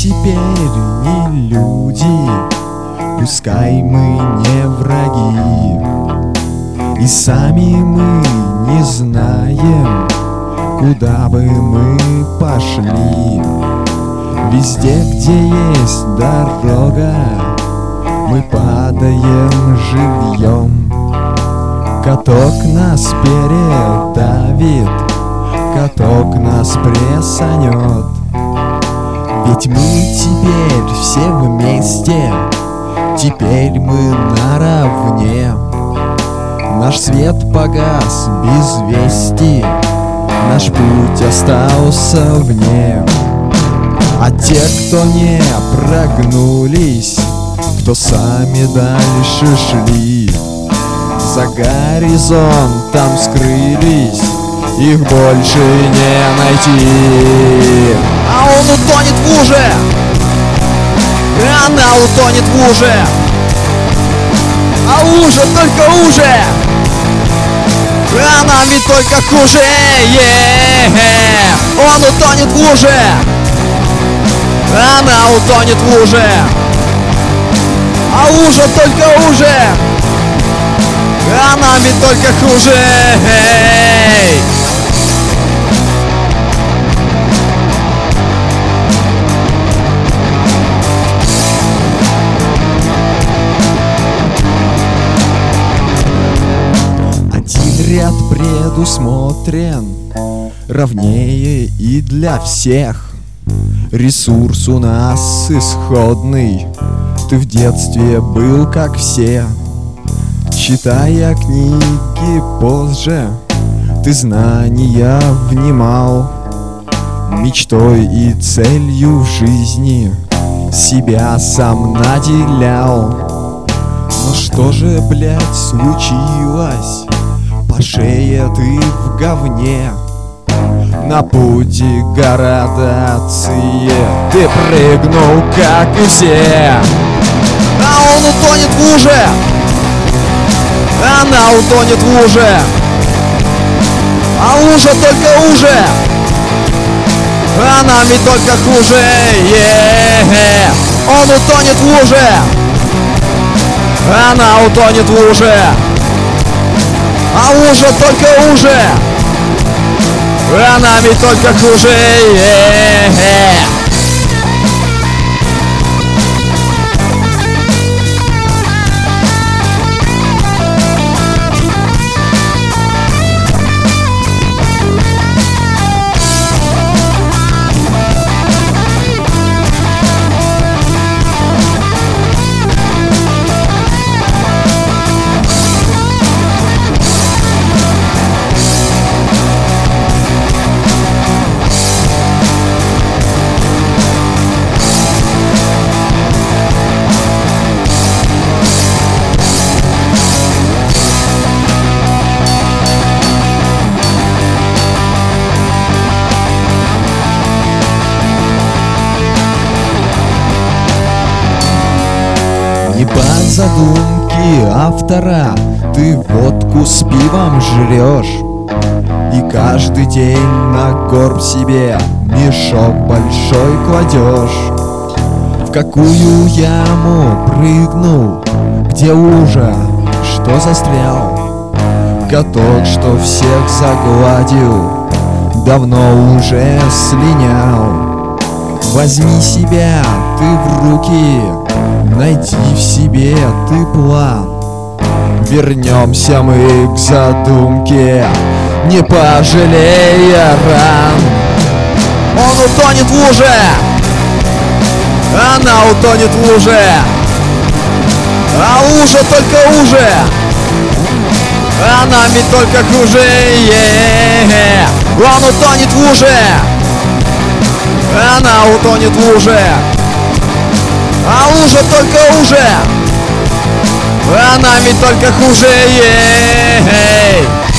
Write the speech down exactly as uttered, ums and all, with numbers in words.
теперь не люди, пускай мы не враги, и сами мы не знаем, куда бы мы пошли. Везде, где есть дорога, мы падаем живьем. Каток нас передавит, каток нас прессанет. Ведь мы теперь все вместе, теперь мы наравне. Наш свет погас без вести, наш путь остался вне. А те, кто не прогнулись, кто сами дальше шли, за горизонтом скрылись, их больше не найти. А он утонет в луже, и она утонет в луже, а лужа только уже, а нам ведь только хуже. Yeah. Он утонет в луже, она утонет в луже, а лужа только уже, а нам ведь только хуже. Hey. Один ряд предусмотрен, равнее и для всех. Ресурс у нас исходный, ты в детстве был как все. Читая книги позже, ты знания внимал, мечтой и целью в жизни себя сам наделял. Но что же, блядь, случилось? По шее ты в говне, на пути градации ты прыгнул, как и все. А он утонет в луже, она утонет в луже, а лужа только уже, а нам ведь только хуже. Yeah. Он утонет в луже, она утонет в луже, а лужа только уже, а нам ведь только хуже. Yeah. Не по задумке автора ты водку с пивом жрешь, и каждый день на горб себе мешок большой кладешь. В какую яму прыгнул, где лужа, что застрял? Каток, что всех загладил, давно уже слинял. Возьми себя ты в руки, найди в себе ты план. Вернемся мы к задумке, не пожалея ран. Он утонет в луже, она утонет в луже, а лужа только уже, а нам ведь только хуже. Yeah. Он утонет в луже, она утонет в луже, а лужа только уже, а нам ведь только хуже. Yeah.